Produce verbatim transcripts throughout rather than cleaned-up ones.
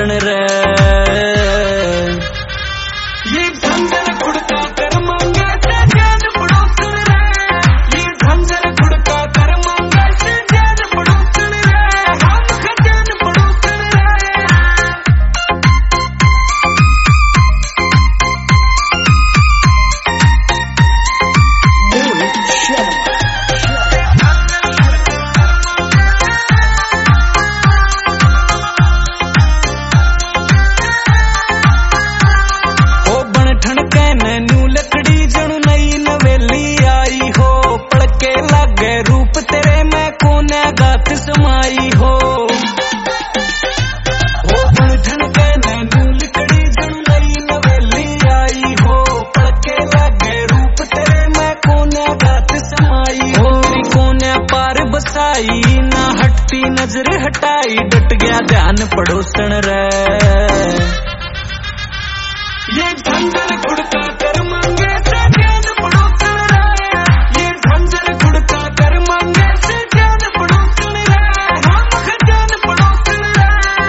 पड़ोसन रे। ये झंझर खुड़का कर मांगे से जान पड़ोसन रे। ये झंझर खुड़का कर मांगे से जान पड़ोसन रे। हम खजान पड़ोसन रे। रूप तेरे मैं कोने गात समाई हो हो बंधन के नैनू लिकड़ी जन नई नवेली आई हो। पड़के लगे रूप तेरे मैं कोने गात समाई हो। तेरी कोने पार बसाई ना हटती नजर हटाई डट गया ध्यान पड़ोसन रे। ये झंझर खुड़का कर मांगे से जान पड़ोसन रे। ये झंझर खुड़का कर मांगे से जान पड़ोसन रे। हम खजान पड़ोसन रे।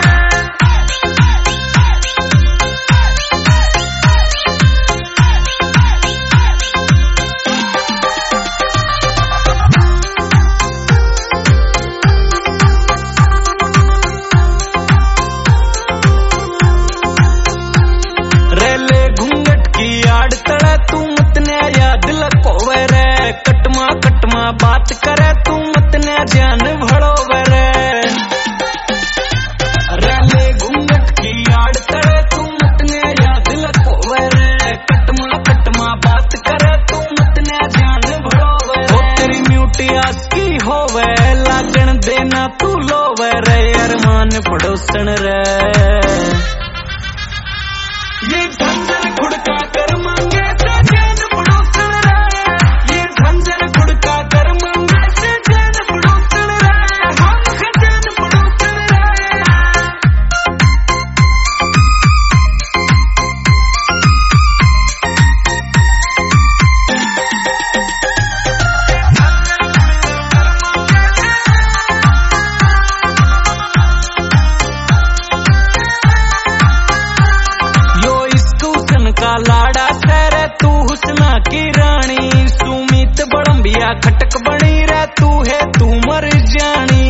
रेले घूंघट की आड़ तड़े तू मत ने याद लकोवे रे। कटमा कटमा बात करे तू मत ने जान भड़ोवे रे। रेले घूंघट की आड़ तड़े तू मत ने याद लकोवे रे। कटमा कटमा बात करे तू मत ने जान भड़ोवे रे। ओ तेरी म्यूटी आसकी होवे लागण देना तू लोवे रे। अरमान पड़ोसन रे। ये झंझर खुड़का कर मांगे से जान पड़ोसन रे। ये झंझर खुड़का कर मांगे से जान पड़ोसन रे। हम खजान पड़ोसन रे। का लाड़ा सरे तू हुस्ना की रानी। सुमित बड़म्बिया खटक बनी रे तू है तू मर जानी।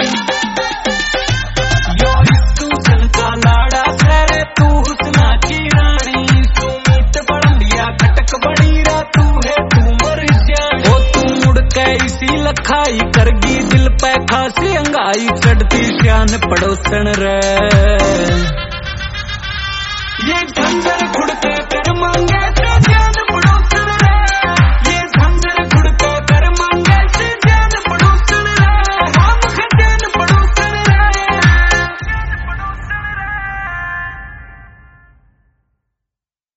यो इस्तूसन का लाड़ा सरे तू हुस्ना की रानी। सुमित बड़म्बिया खटक बनी रे तू है तू मर जानी। ओ तू मुड़ के इसी लखाई करगी दिल पे खासी अंगाई चढ़ती शान पड़ोसन रे। ये झंझर खुड़के कर मांगे से